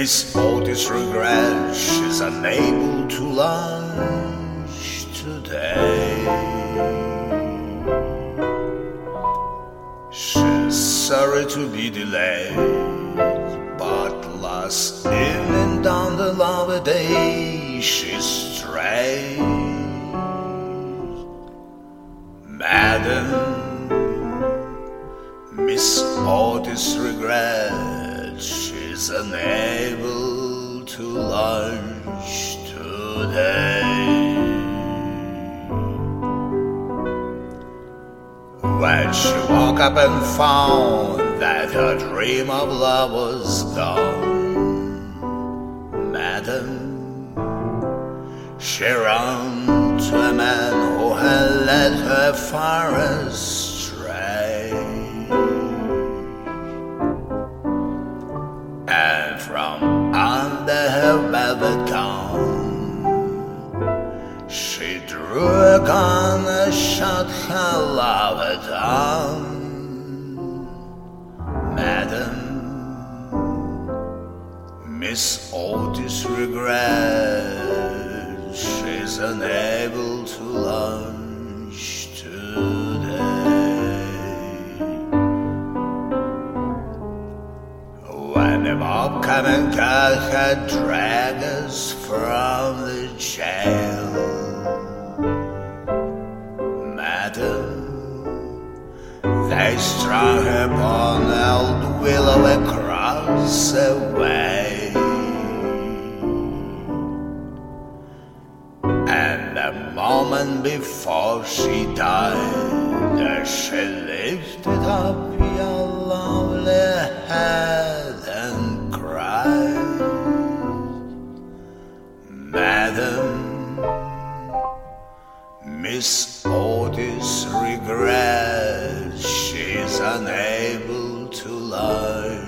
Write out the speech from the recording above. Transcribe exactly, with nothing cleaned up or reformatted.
Miss Otis regrets she's unable to lunch today. She's sorry to be delayed, but last evening down the lobby day she strayed. Madam, Miss Otis regrets she's unable to lunch today. When she woke up and found that her dream of love was gone, Madam, she ran to a man who had led her far astray. And from under her velvet gown she drew a gun and shot her lover down. Madam, Miss Otis regrets she's unable to lunch today. When the mob came and got her, dragged us from the jail, Madam, they strung her upon old willow across the way. And the moment before she died, as she lifted up your lovely head and cried, Madam, Miss Otis regrets she's unable to lie.